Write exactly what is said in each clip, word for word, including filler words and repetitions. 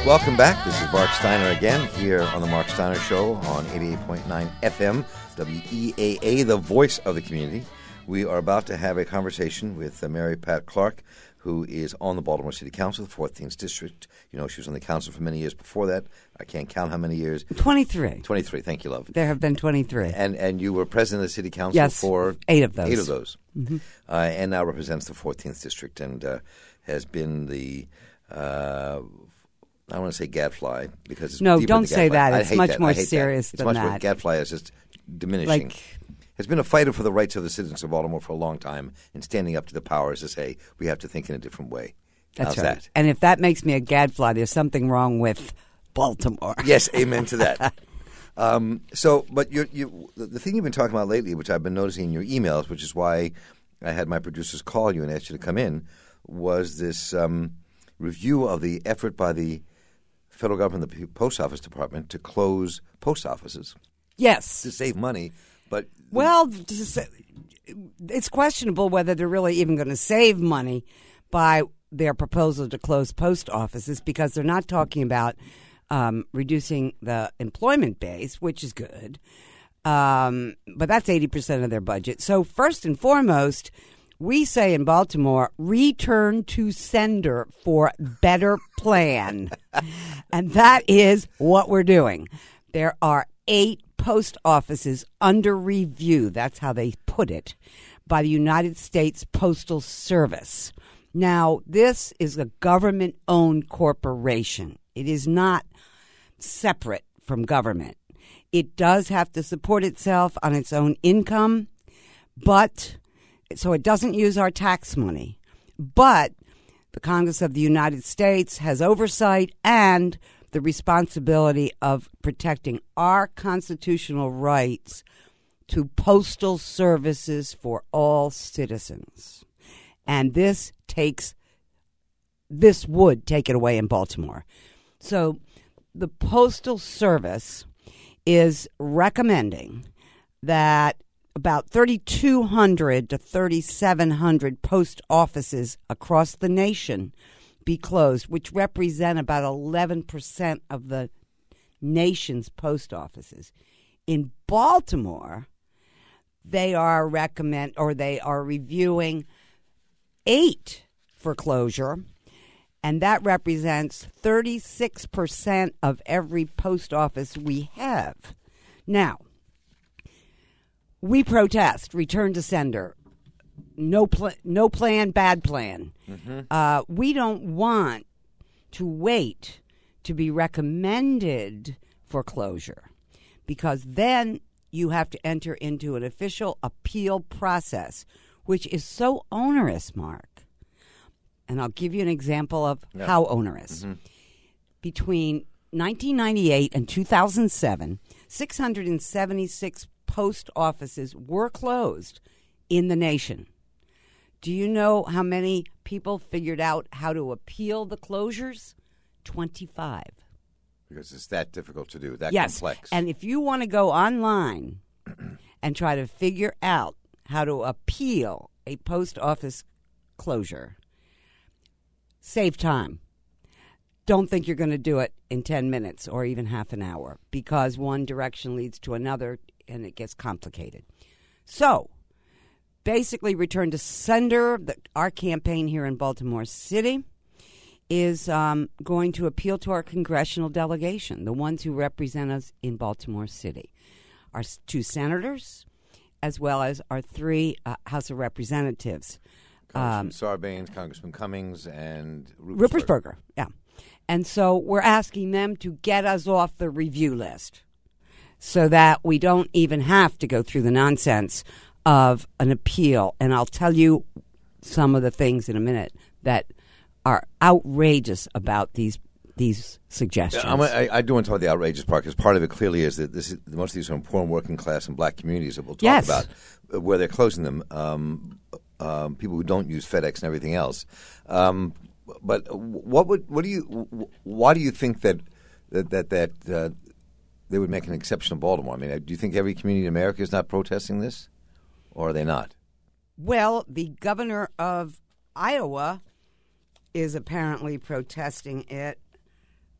Welcome back. This is Mark Steiner again here on the Mark Steiner Show on eighty-eight point nine F M, W E A A, the voice of the community. We are about to have a conversation with uh, Mary Pat Clark, who is on the Baltimore City Council, the fourteenth District. You know, she was on the council for many years before that. I can't count how many years. twenty-three. twenty-three. Thank you, love. There have been twenty-three. And and you were president of the City Council yes, for eight of those. Eight of those. Mm-hmm. Uh, and now represents the fourteenth District and uh, has been the, uh, I don't want to say gadfly because it's no, deeper don't than say gadfly. that. I It's hate much that. more I hate serious that. than it's much that. More, gadfly is just diminishing. Like, has been a fighter for the rights of the citizens of Baltimore for a long time and standing up to the powers to say we have to think in a different way. That's How's right. that? And if that makes me a gadfly, there's something wrong with Baltimore. Yes, amen to that. um, so, but you, you, the, the thing you've been talking about lately, which I've been noticing in your emails, which is why I had my producers call you and ask you to come in, was this um, review of the effort by the federal government, the Post Office Department, to close post offices. Yes. To save money, but... Well, it's questionable whether they're really even going to save money by their proposal to close post offices because they're not talking about um, reducing the employment base, which is good, um, but that's eighty percent of their budget. So first and foremost, we say in Baltimore, return to sender for better plan. And that is what we're doing. There are eight post offices under review, that's how they put it, by the United States Postal Service. Now, this is a government-owned corporation. It is not separate from government. It does have to support itself on its own income, but so it doesn't use our tax money. But the Congress of the United States has oversight and the responsibility of protecting our constitutional rights to postal services for all citizens. And this takes, this would take it away in Baltimore. So the Postal Service is recommending that about thirty-two hundred to thirty-seven hundred post offices across the nation be closed, which represent about eleven percent of the nation's post offices. In Baltimore, they are recommend or they are reviewing eight for closure, and that represents thirty-six percent of every post office we have. Now, we protest, return to sender, no, pl- no plan, bad plan. Mm-hmm. Uh, we don't want to wait to be recommended for closure because then you have to enter into an official appeal process, which is so onerous, Mark. And I'll give you an example of yeah. how onerous. Mm-hmm. Between nineteen ninety-eight and two thousand seven, six hundred seventy-six post offices were closed in the nation. Do you know how many people figured out how to appeal the closures? twenty-five. Because it's that difficult to do, that yes. complex. And if you want to go online and try to figure out how to appeal a post office closure, save time. Don't think you're going to do it in ten minutes or even half an hour because one direction leads to another and it gets complicated. So, basically, Return to Sender, the, our campaign here in Baltimore City, is um, going to appeal to our congressional delegation, the ones who represent us in Baltimore City. Our two senators, as well as our three uh, House of Representatives. Congressman um, Sarbanes, Congressman Cummings, and Ruppersberger. Ruppersberger, yeah. And so we're asking them to get us off the review list so that we don't even have to go through the nonsense of an appeal. And I'll tell you some of the things in a minute that are outrageous about these these suggestions. I'm, I, I do want to talk about the outrageous part because part of it clearly is that this is, most of these are important working class and black communities that we'll talk yes. about uh, where they're closing them. Um, um, people who don't use FedEx and everything else. Um, but what would what do you why do you think that that that, that uh, they would make an exception of Baltimore? I mean, do you think every community in America is not protesting this, or are they not? Well, the governor of Iowa is apparently protesting it.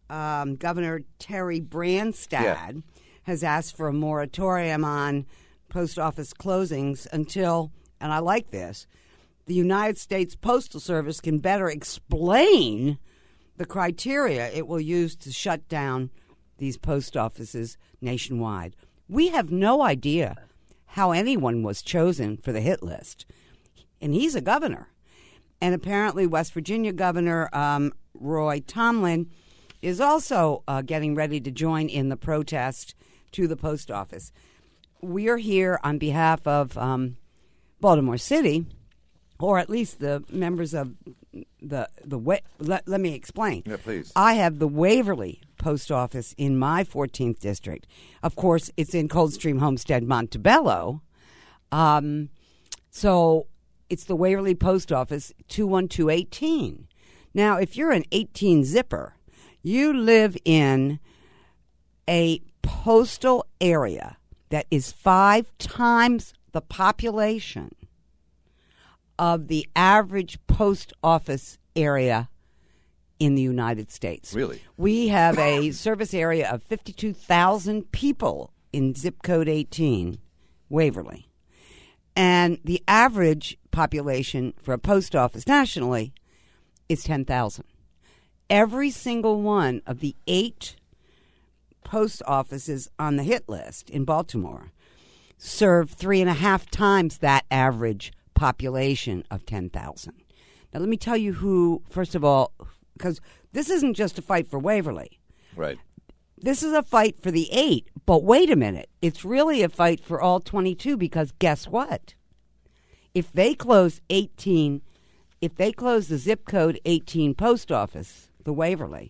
um, Governor Terry Branstad Yeah. has asked for a moratorium on post office closings until, and I like this, the United States Postal Service can better explain the criteria it will use to shut down these post offices nationwide. We have no idea how anyone was chosen for the hit list. And he's a governor. And apparently West Virginia Governor um, Roy Tomlin is also uh, getting ready to join in the protest to the post office. We are here on behalf of um, Baltimore City, or at least the members of the the way. Let, let me explain. Yeah, please. I have the Waverly Post Office in my fourteenth district. Of course, it's in Coldstream, Homestead, Montebello. Um, so it's the Waverly Post Office, two one two one eight. Now, if you're an eighteen zipper, you live in a postal area that is five times the population of the average post office area in the United States. Really? We have a service area of fifty-two thousand people in zip code eighteen, Waverly. And the average population for a post office nationally is ten thousand. Every single one of the eight post offices on the hit list in Baltimore serve three and a half times that average population of ten thousand. Now, let me tell you who, first of all, because this isn't just a fight for Waverly. Right. This is a fight for the eight. But wait a minute. It's really a fight for all twenty-two, because guess what? If they close eighteen, if they close the zip code eighteen post office, the Waverly,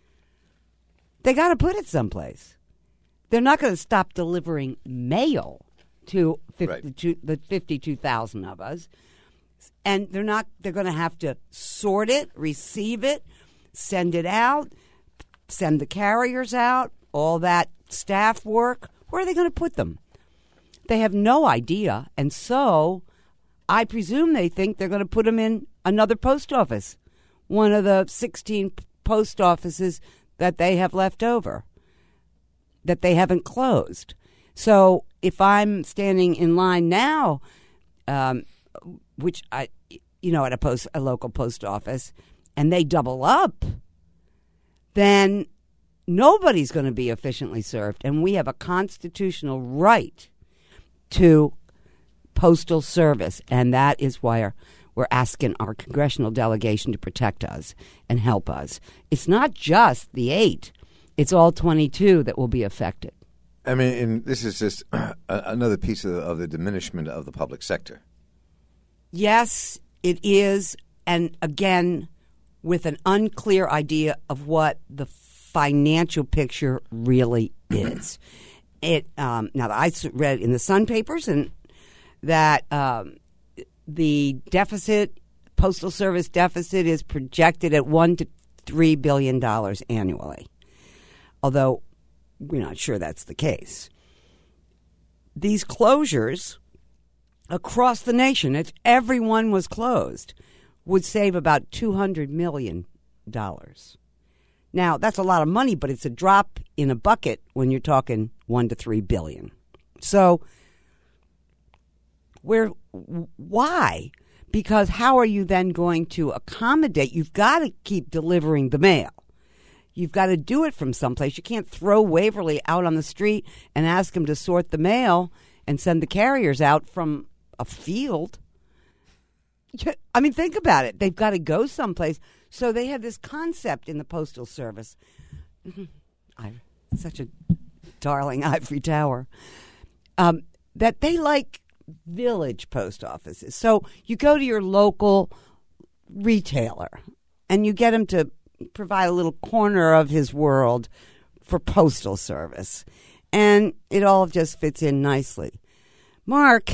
they got to put it someplace. They're not going to stop delivering mail to fifty-two, right. the fifty-two thousand of us. And they're not, they're going to have to sort it, receive it, send it out, send the carriers out, all that staff work. Where are they going to put them? They have no idea. And so I presume they think they're going to put them in another post office, one of the sixteen post offices that they have left over, that they haven't closed. So if I'm standing in line now, um, which I, you know, at a post, a local post office, and they double up, then nobody's going to be efficiently served. And we have a constitutional right to postal service, and that is why our, we're asking our congressional delegation to protect us and help us. It's not just the eight; it's all twenty-two that will be affected. I mean, and this is just uh, another piece of the, of the diminishment of the public sector. Yes, it is, and again, with an unclear idea of what the financial picture really is. It um, now I read in the Sun papers and that um, the deficit, Postal Service deficit, is projected at one to three billion dollars annually. Although we're not sure that's the case. These closures across the nation, if everyone was closed, would save about two hundred million dollars. Now, that's a lot of money, but it's a drop in a bucket when you're talking one to three billion. So, where, why? Because how are you then going to accommodate? You've got to keep delivering the mail. You've got to do it from someplace. You can't throw Waverly out on the street and ask them to sort the mail and send the carriers out from a field. I mean, think about it. They've got to go someplace. So they have this concept in the Postal Service. I, such a darling ivory tower. Um, that they like village post offices. So you go to your local retailer and you get him to provide a little corner of his world for postal service. And it all just fits in nicely. Mark,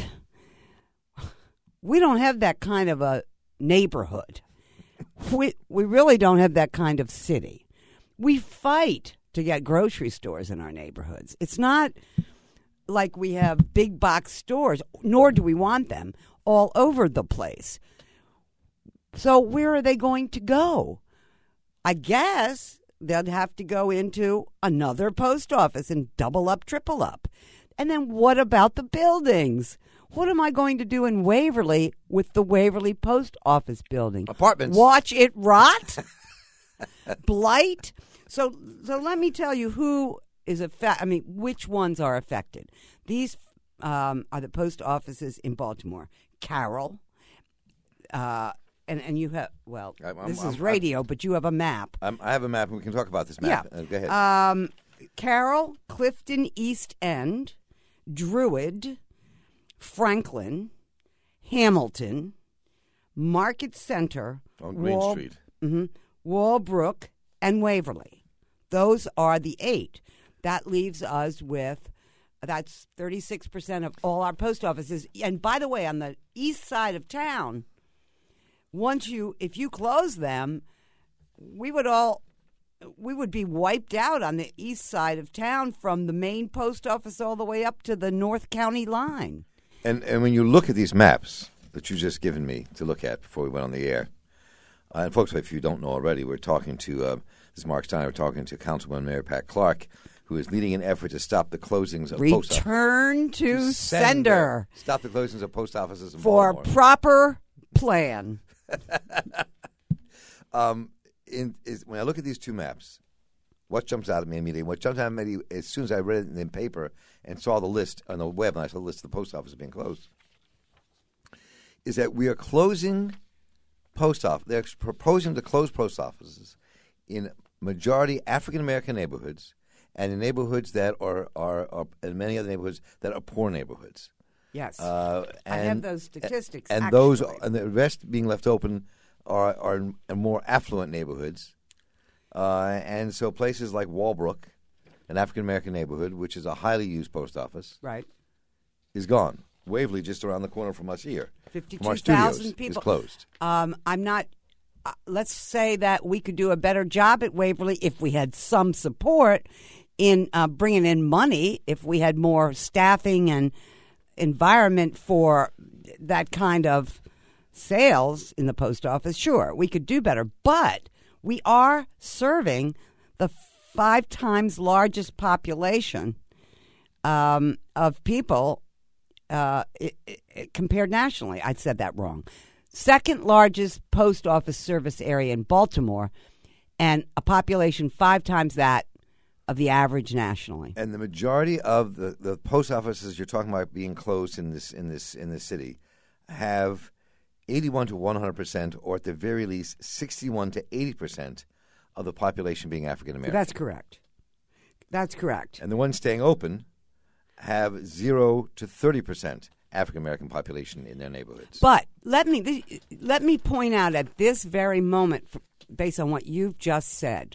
we don't have that kind of a neighborhood. We, we really don't have that kind of city. We fight to get grocery stores in our neighborhoods. It's not like we have big box stores, nor do we want them all over the place. So where are they going to go? I guess they'd have to go into another post office and double up, triple up. And then what about the buildings? What am I going to do in Waverly with the Waverly Post Office building? Apartments. Watch it rot? Blight? So so let me tell you who is affected. I mean, which ones are affected. These um, are the post offices in Baltimore. Carroll. Uh, and, and you have, well, I'm, I'm, this I'm, is radio, I'm, but you have a map. I'm, I have a map, and we can talk about this map. Yeah. Uh, go ahead. Um, Carroll, Clifton East End, Druid, Franklin, Hamilton, Market Center, on Green Wal- Street, mm-hmm, Walbrook, and Waverly. Those are the eight. That leaves us with, that's thirty-six percent of all our post offices. And by the way, on the east side of town, once you, if you close them, we would all, we would be wiped out on the east side of town from the main post office all the way up to the North County line. And and when you look at these maps that you just given me to look at before we went on the air, uh, and folks, if you don't know already, we're talking to uh, this is Mark Steiner. We're talking to Councilwoman Mary Pat Clark, who is leading an effort to stop the closings of post offices. Return to sender. Stop the closings of post offices in for Baltimore. proper plan. um, in, is, when I look at these two maps, what jumps out at me immediately? What jumped out at me as soon as I read it in the paper and saw the list on the web, and I saw the list of the post offices being closed, is that we are closing post office. They're proposing to close post offices in majority African American neighborhoods and in neighborhoods that are, are, are in many other neighborhoods that are poor neighborhoods. Yes, uh, and, I have those statistics. And actually. those and the rest being left open are are in more affluent neighborhoods, uh, and so places like Walbrook, an African American neighborhood, which is a highly used post office, right, is gone. Waverly, just around the corner from us here, fifty-two thousand people is closed. Um, I'm not. Uh, let's say that we could do a better job at Waverly if we had some support in uh, bringing in money. If we had more staffing and environment for that kind of sales in the post office, sure, we could do better. But we are serving the five times largest population um, of people uh, it, it, compared nationally. I said that wrong. Second largest post office service area in Baltimore, and a population five times that of the average nationally. And the majority of the, the post offices you're talking about being closed in this in this in this city have eighty-one to one hundred percent, or at the very least sixty-one to eighty percent of the population being African American. That's correct. That's correct. And the ones staying open have zero to thirty percent African American population in their neighborhoods. But let me let me point out at this very moment, based on what you've just said,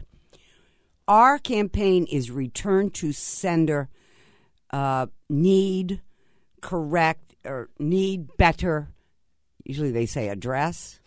our campaign is return to sender, uh, need, correct, or need better. Usually they say address.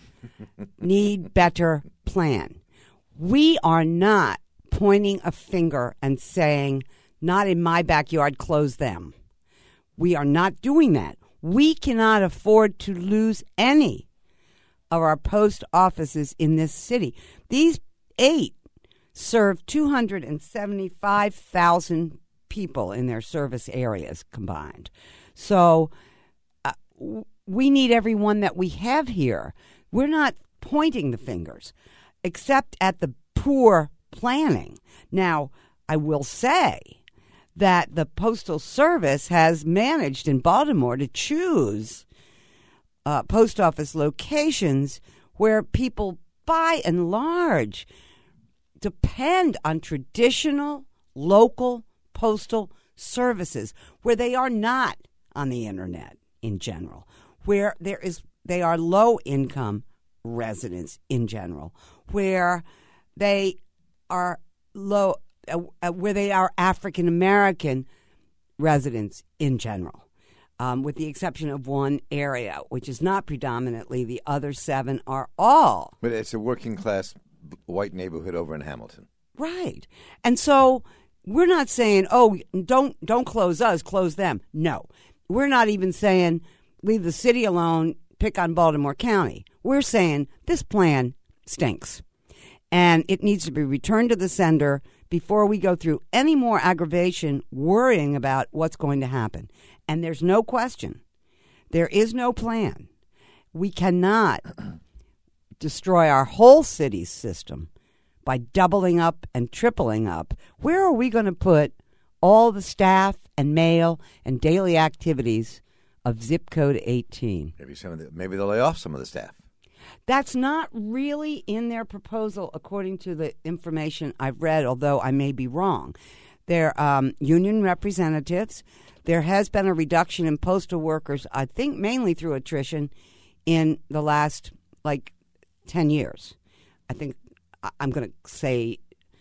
Need better plan. We are not pointing a finger and saying, not in my backyard, close them. We are not doing that. We cannot afford to lose any of our post offices in this city. These eight serve two hundred seventy-five thousand people in their service areas combined. So uh, we need everyone that we have here. We're not pointing the fingers, except at the poor planning. Now, I will say that the Postal Service has managed in Baltimore to choose uh, post office locations where people, by and large, depend on traditional local postal services, where they are not on the internet in general, where there is they are low income residents in general, where they are low uh, uh, where they are African American residents in general, um, with the exception of one area, which is not predominantly. The other seven are all. But it's a working class white neighborhood over in Hamilton. Right. And so we're not saying, oh, don't don't close us, close them. No. We're not even saying leave the city alone, pick on Baltimore County. We're saying this plan stinks. and it needs to be returned to the sender before we go through any more aggravation worrying about what's going to happen. And there's no question. There is no plan. We cannot destroy our whole city's system by doubling up and tripling up. Where are we going to put all the staff and mail and daily activities of zip code eighteen? Maybe some of the, maybe they'll lay off some of the staff. That's not really in their proposal, according to the information I've read, although I may be wrong. They're um, union representatives. There has been a reduction in postal workers, I think mainly through attrition, in the last, like, ten years. I think I- I'm going to say,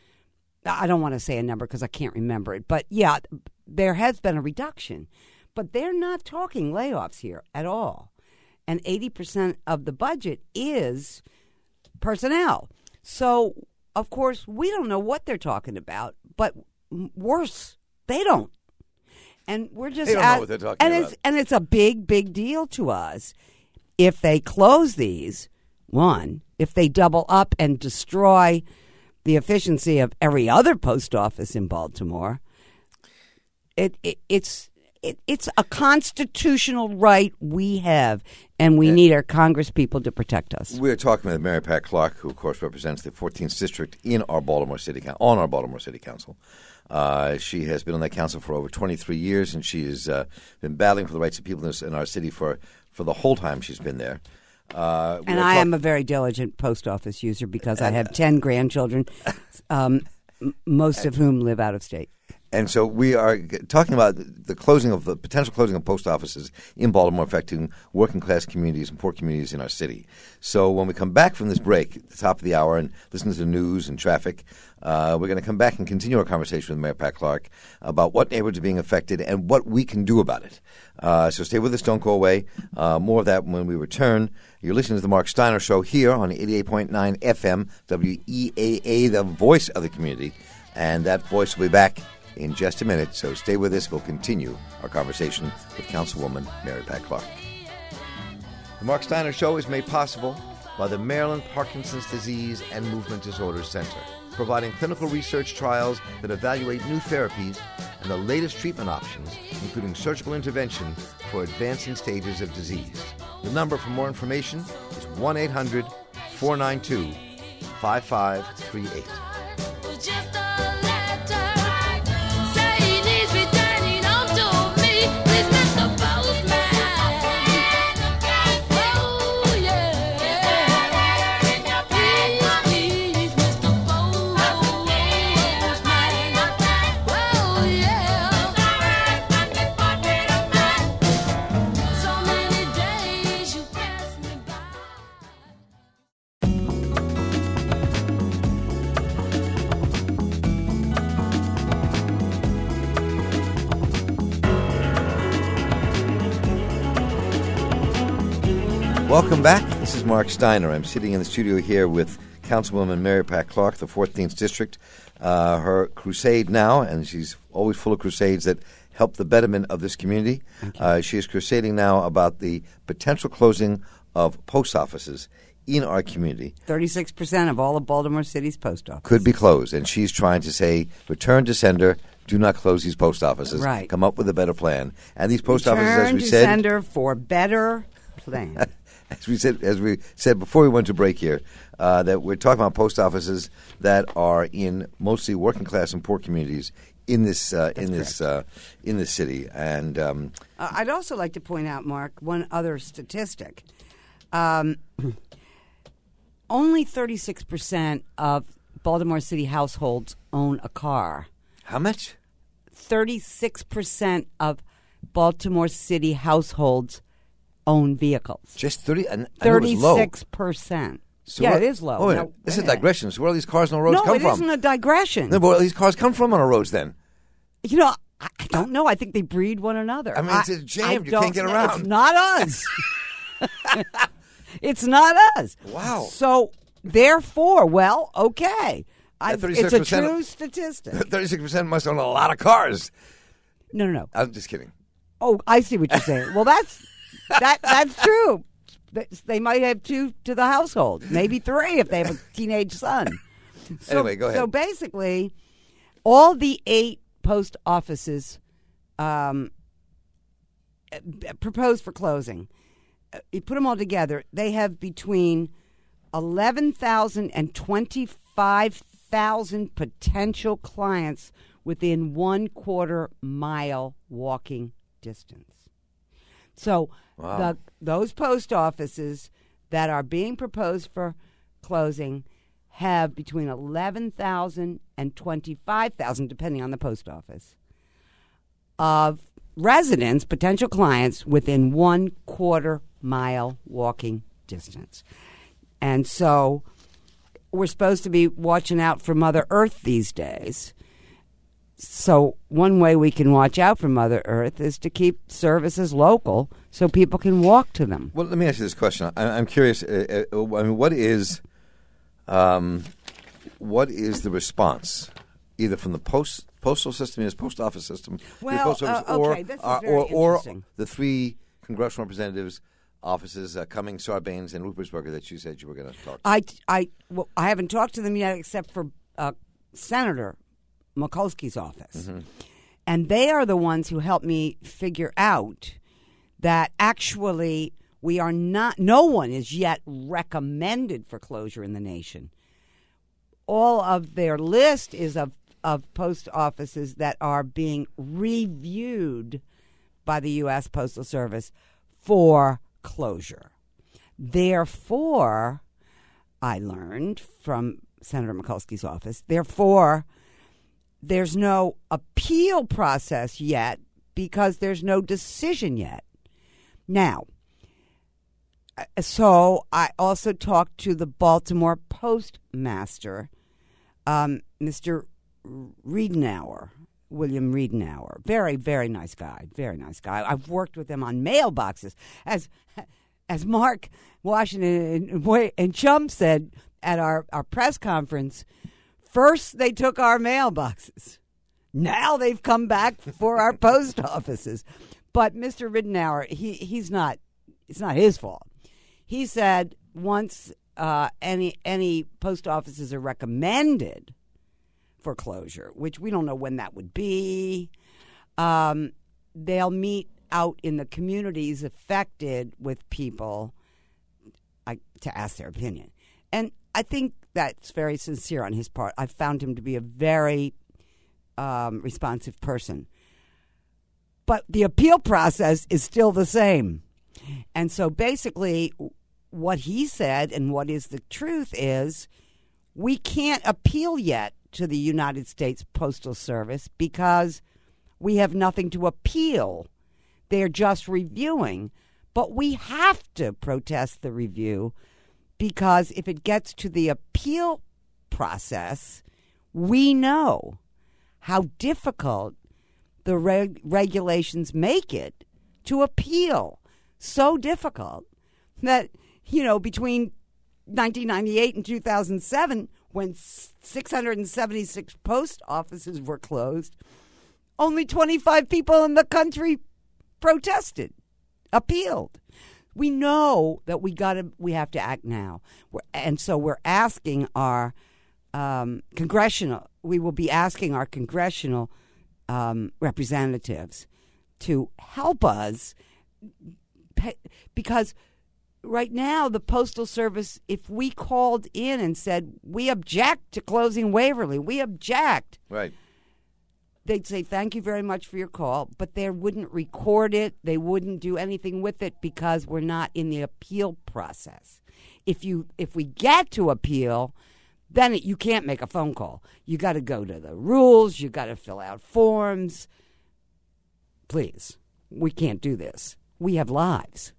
I don't want to say a number because I can't remember it. But, yeah, there has been a reduction. But they're not talking layoffs here at all. And eighty percent of the budget is personnel. So, of course, we don't know what they're talking about, but worse, they don't. And we're just They don't at, know what they're talking and about. It's, and it's a big, big deal to us. If they close these, one, if they double up and destroy the efficiency of every other post office in Baltimore, it, it it's it, it's a constitutional right we have, and we need our Congress people to protect us. We're talking with Mary Pat Clark, who, of course, represents the fourteenth District in our Baltimore City Council, on our Baltimore City Council. Uh, she has been on that council for over twenty-three years, and she has uh, been battling for the rights of people in, this, in our city for, for the whole time she's been there. Uh, and I talk- am a very diligent post office user because I have ten grandchildren, um, m- most of whom live out of state. And so we are g- talking about the closing of the potential closing of post offices in Baltimore, affecting working class communities and poor communities in our city. So when we come back from this break at the top of the hour and listen to the news and traffic, uh, we're going to come back and continue our conversation with Mayor Pat Clark about what neighborhoods are being affected and what we can do about it. Uh, so stay with us, don't go away. Uh, more of that when we return. You're listening to the Mark Steiner Show here on eighty-eight point nine F M, W E A A, the voice of the community. And that voice will be back in just a minute, so stay with us. We'll continue our conversation with Councilwoman Mary Pat Clark. The Mark Steiner Show is made possible by the Maryland Parkinson's Disease and Movement Disorders Center, providing clinical research trials that evaluate new therapies and the latest treatment options, including surgical intervention for advancing stages of disease. The number for more information is one eight hundred four nine two five five three eight. Welcome back. This is Mark Steiner. I'm sitting in the studio here with Councilwoman Mary Pat Clark, the fourteenth District. Uh, her crusade now, and she's always full of crusades that help the betterment of this community. Uh, she is crusading now about the potential closing of post offices in our community. thirty-six percent of all of Baltimore City's post offices could be closed, and she's trying to say, return to sender. Do not close these post offices. Right. Come up with a better plan. And these post return offices, as we to said, sender for better plan. As we said, as we said before we went to break here, uh, that we're talking about post offices that are in mostly working class and poor communities in this uh, in this uh, in this city. And um, uh, I'd also like to point out, Mark, one other statistic. Um, only thirty-six percent of Baltimore City households own a car. How much? thirty-six percent of Baltimore City households own vehicles. Just thirty. I thirty-six percent. So yeah, what, it is low. Oh, no, this is a digression. So where do these cars on the roads no, come it from? isn't a digression. No, but where do these cars come from on our roads then? You know, I, I don't know. I think they breed one another. I mean, it's a jam. You can't get around. It's not us. It's not us. Wow. So, therefore, well, okay. I, it's a true of, statistic. thirty-six percent must own a lot of cars. No, no, no. I'm just kidding. Oh, I see what you're saying. Well, that's that. That's true. They might have two to the household, maybe three if they have a teenage son. So, Anyway, go ahead. So basically, all the eight post offices um, proposed for closing, uh, you put them all together, they have between eleven thousand and twenty-five thousand potential clients within one quarter mile walking distance. So Wow. the, those post offices that are being proposed for closing have between eleven thousand and twenty-five thousand, depending on the post office, of residents, potential clients, within one quarter mile walking distance. And so we're supposed to be watching out for Mother Earth these days. So one way we can watch out for Mother Earth is to keep services local so people can walk to them. Well, let me ask you this question. I, I'm curious. Uh, uh, I mean, what is, um, what is the response, either from the post postal system, the post office system, the Well, post office, uh, okay, this is or, very or, or interesting. the three congressional representatives' offices, uh, Cummings, Sarbanes, and Ruppersberger, that you said you were going to talk to? I, I, well, I haven't talked to them yet except for uh, Senator Mikulski's office. Mm-hmm. And they are the ones who helped me figure out that actually we are not, no one is yet recommended for closure in the nation. All of their list is of, of post offices that are being reviewed by the U S Postal Service for closure. Therefore, I learned from Senator Mikulski's office, therefore, there's no appeal process yet because there's no decision yet. Now, so I also talked to the Baltimore postmaster, um, Mister Riedenauer, William Riedenauer. Very, very nice guy. Very nice guy. I've worked with him on mailboxes. As as Mark Washington and, and Chum said at our, our press conference, first they took our mailboxes. Now they've come back for our post offices. But Mister Riedenauer, he, he's not, it's not his fault. He said once uh, any any post offices are recommended for closure, which we don't know when that would be, um, they'll meet out in the communities affected with people uh, to ask their opinion. And I think that's very sincere on his part. I've found him to be a very um, responsive person. But the appeal process is still the same. And so basically what he said and what is the truth is we can't appeal yet to the United States Postal Service because we have nothing to appeal. They're just reviewing. But we have to protest the review because if it gets to the appeal process, we know how difficult the reg- regulations make it to appeal. So difficult that, you know, between nineteen ninety-eight and two thousand seven, when six hundred seventy-six post offices were closed, only twenty-five people in the country protested, appealed. We know that we got to, we have to act now, we're, and so we're asking our um, congressional. We will be asking our congressional um, representatives to help us, pay, because right now the Postal Service, if we called in and said we object to closing Waverly, we object, Right. they'd say, thank you very much for your call, but they wouldn't record it. They wouldn't do anything with it because we're not in the appeal process. If you, if we get to appeal, then it, you can't make a phone call. You got to go to the rules. You got to fill out forms. Please, we can't do this. We have lives.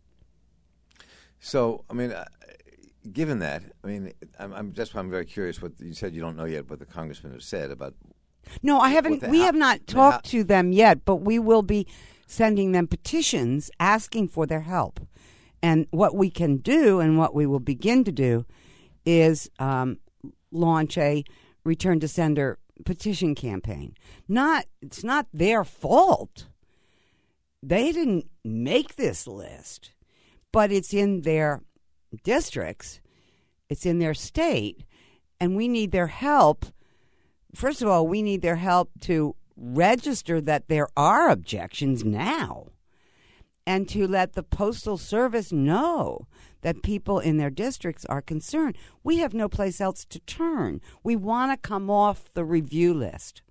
So, I mean, uh, given that, I mean, I'm, I'm that's why I'm very curious what you said. You don't know yet what the congressmen have said about. No, I haven't. the, We how, have not I mean, talked how, to them yet, but we will be sending them petitions asking for their help. And what we can do and what we will begin to do is um, launch a return to sender petition campaign. Not, it's not their fault. They didn't make this list, but it's in their districts, it's in their state, And we need their help. First of all, we need their help to register that there are objections now and to let the Postal Service know that people in their districts are concerned. We have no place else to turn. We want to come off the review list.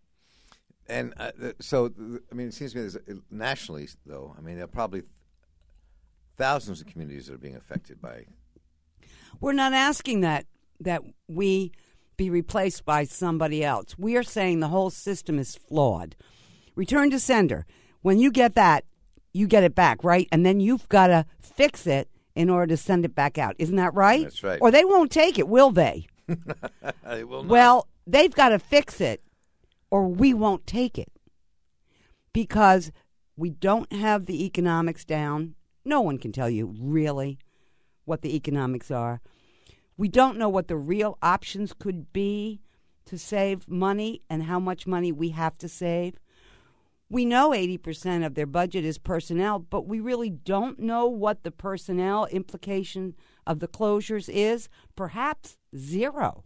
And uh, so, I mean, it seems to me there's, nationally, though, I mean, there are probably thousands of communities that are being affected by. We're not asking that that we be replaced by somebody else. We are saying the whole system is flawed. Return to sender. When you get that, you get it back, right? And then you've got to fix it in order to send it back out. Isn't that right? That's right. Or they won't take it, will they? They will not. Well, they've got to fix it or we won't take it because we don't have the economics down. No one can tell you really what the economics are. We don't know what the real options could be to save money and how much money we have to save. We know eighty percent of their budget is personnel, but we really don't know what the personnel implication of the closures is. Perhaps zero.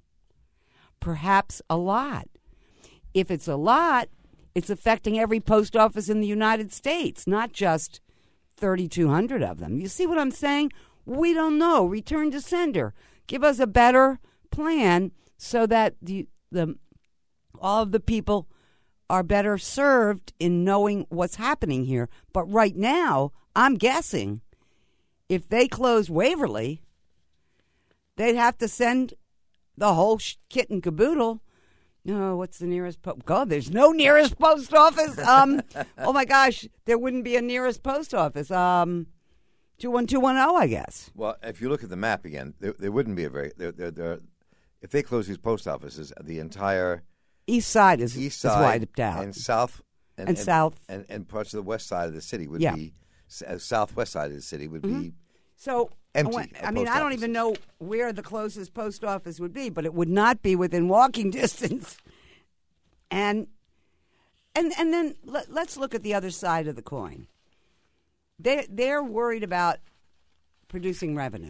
Perhaps a lot. If it's a lot, it's affecting every post office in the United States, not just thirty-two hundred of them. You see what I'm saying? We don't know. Return to sender. Give us a better plan so that the the all of the people are better served in knowing what's happening here. But right now, I'm guessing if they close Waverly, they'd have to send the whole sh- kit and caboodle. No, what's the nearest post? God, there's no nearest post office. Um, oh my gosh, there wouldn't be a nearest post office. Um, two one two one zero, I guess. Well, if you look at the map again, there, there wouldn't be a very. There, there, there, if they close these post offices, the entire east side is east is side wiped out, and south and, and south and, and parts of the west side of the city would yeah. be uh, southwest side of the city would mm-hmm. be so empty. I, I mean, I don't even know where the closest post office would be, but it would not be within walking distance. And and and then let, let's look at the other side of the coin. They they're worried about producing revenue.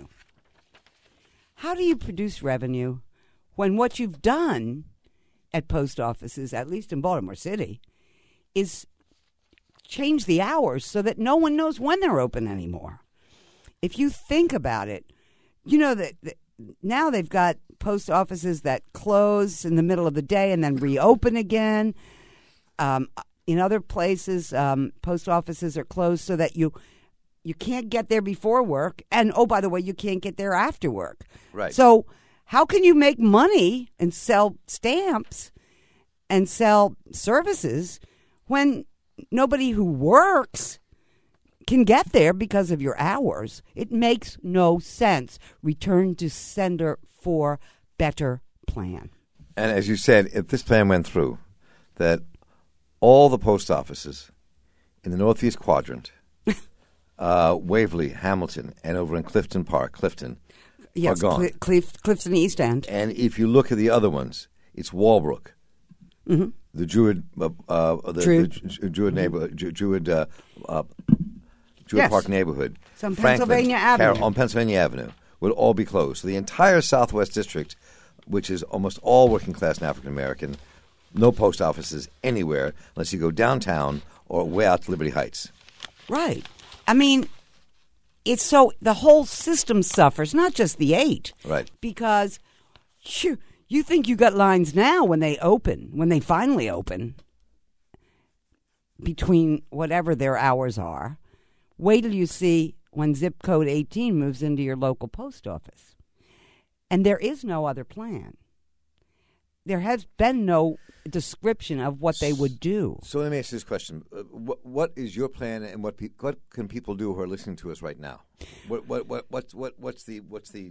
How do you produce revenue when what you've done at post offices, at least in Baltimore City, is change the hours so that no one knows when they're open anymore? If you think about it, you know that, that now they've got post offices that close in the middle of the day and then reopen again. Um, in other places, um, post offices are closed so that you you can't get there before work. And, oh, by the way, you can't get there after work. Right. So how can you make money and sell stamps and sell services when nobody who works can get there because of your hours? It makes no sense. Return to sender for better plan. And as you said, if this plan went through, that all the post offices in the northeast quadrant, uh, Waverly, Hamilton, and over in Clifton Park, Clifton, yes, are gone. Cl- Clif- Clifton East End. And if you look at the other ones, it's Walbrook, mm-hmm. the Druid, uh, uh, the, Druid, the Druid mm-hmm. neighborhood, Druid, uh, uh, Druid yes. Park neighborhood, Some Franklin, Pennsylvania Avenue, Carol, on Pennsylvania Avenue, would all be closed. So the entire Southwest District, which is almost all working class and African American, no post offices anywhere unless you go downtown or way out to Liberty Heights. Right. I mean, it's so the whole system suffers, not just the eight. Right. Because you, you think you got lines now when they open, when they finally open, between whatever their hours are. Wait till you see when zip code eighteen moves into your local post office. And there is no other plan. There has been no description of what they would do. So let me ask you this question: uh, what, what is your plan, and what pe- what can people do who are listening to us right now? What what what what's what, what's the what's the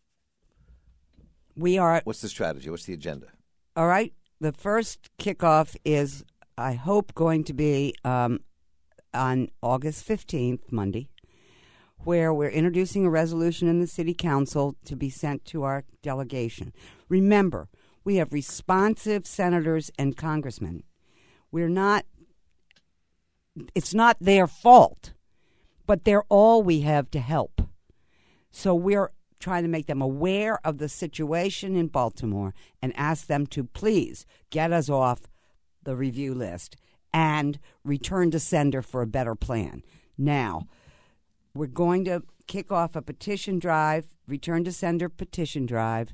we are what's the strategy? What's the agenda? All right. The first kickoff is, I hope, going to be um, on August fifteenth, Monday, where we're introducing a resolution in the City Council to be sent to our delegation. Remember, we have responsive senators and congressmen. We're not, it's not their fault, but they're all we have to help. So we're trying to make them aware of the situation in Baltimore and ask them to please get us off the review list and return to sender for a better plan. Now, we're going to kick off a petition drive, return to sender petition drive.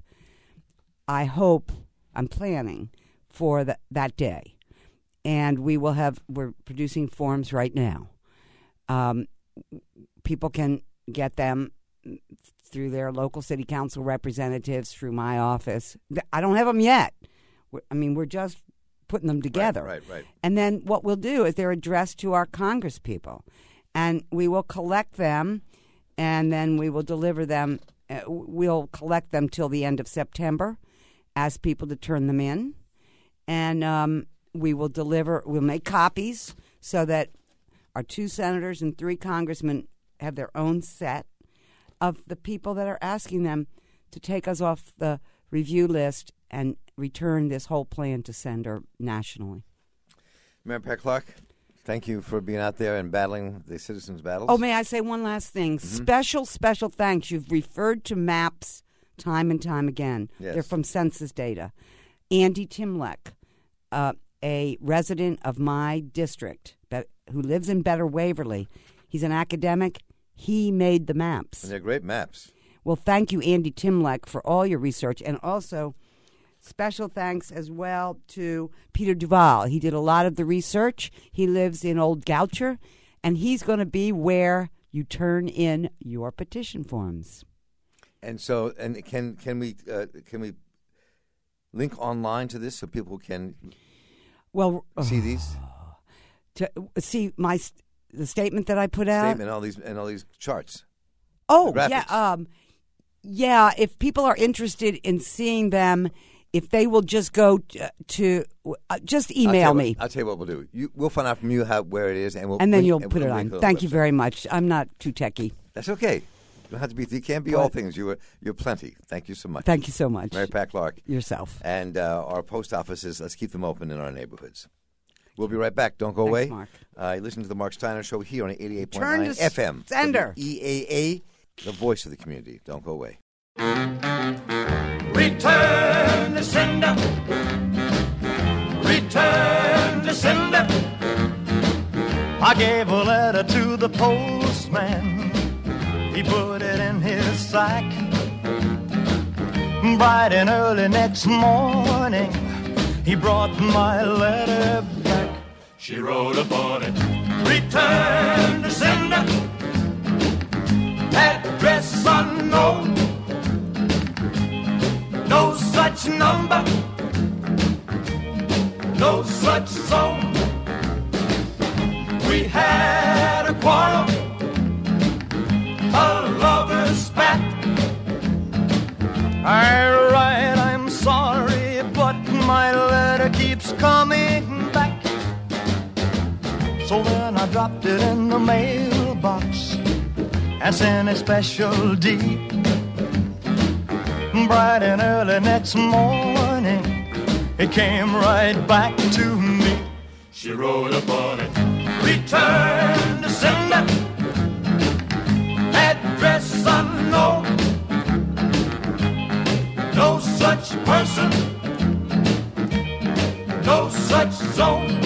I hope, I'm planning for the, that day. And we will have, we're producing forms right now. Um, people can get them through their local city council representatives, through my office. I don't have them yet. We're, I mean, we're just putting them together. Right, right, right. And then what we'll do is they're addressed to our Congress people. And we will collect them, and then we will deliver them. Uh, we'll collect them till the end of September, ask people to turn them in. And um, we will deliver, we'll make copies so that our two senators and three congressmen have their own set of the people that are asking them to take us off the review list and return this whole plan to sender nationally. Mayor Pat Clark, thank you for being out there and battling the citizens' battles. Oh, may I say one last thing? Mm-hmm. Special, special thanks. You've referred to maps time and time again. Yes. They're from census data. Andy Timlek, uh, a resident of my district that, who lives in Better Waverly, he's an academic. He made the maps. And they're great maps. Well, thank you, Andy Timlek, for all your research. And also, special thanks as well to Peter Duval. He did a lot of the research. He lives in Old Goucher, and he's going to be where you turn in your petition forms. And so, and can can we uh, can we link online to this so people can well see these? To see my the statement that I put out. Statement, all these and all these charts. Oh yeah, um, yeah. If people are interested in seeing them, if they will just go to, to uh, just email I'll me. What, I'll tell you what we'll do. You, we'll find out from you how where it is, and we'll and then link, you'll and put we'll it on. it Thank on you very much. I'm not too techie. That's okay. You don't have to be. You can't be What? all things. You were. You're plenty. Thank you so much. Thank you so much, Mary Pat Clark. Yourself. And uh, our post offices. Let's keep them open in our neighborhoods. We'll be right back. Don't go Thanks, away. Mark. Uh, you listen to the Mark Steiner Show here on eighty-eight point Turn nine to F M. sender. E A A, the voice of the community. Don't go away. Return to sender. Return to sender. I gave a letter to the postman. He put it in his sack. Bright and early next morning, he brought my letter back. She wrote upon it, return to sender. Address unknown. No such number. No such zone. We had a quarrel, a lover's spat. I write, I'm sorry, but my letter keeps coming back. So then I dropped it in the mailbox and sent a special deed. Bright and early next morning, it came right back to me. She wrote upon it, return to sender. Address unknown. No such person. No such zone.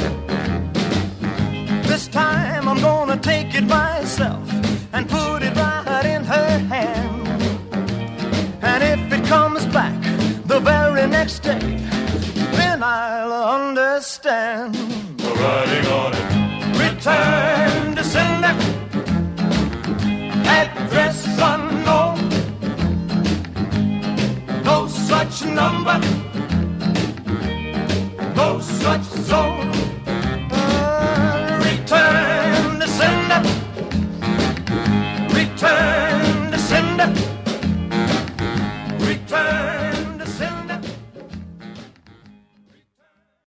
This time I'm gonna take it myself and put it right in her hand. And if it comes back the very next day,